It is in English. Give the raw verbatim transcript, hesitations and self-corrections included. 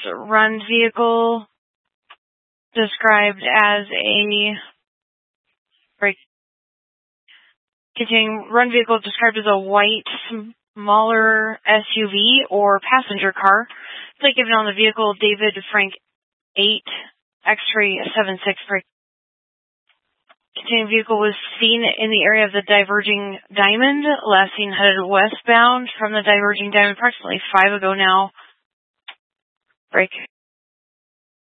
run vehicle described as a break. Continuing, run vehicle described as a white, smaller S U V or passenger car. Plate given on the vehicle, David Frank eight, X-ray seven six break. Continuing, vehicle was seen in the area of the diverging diamond, last seen headed westbound from the diverging diamond approximately five ago now. Break.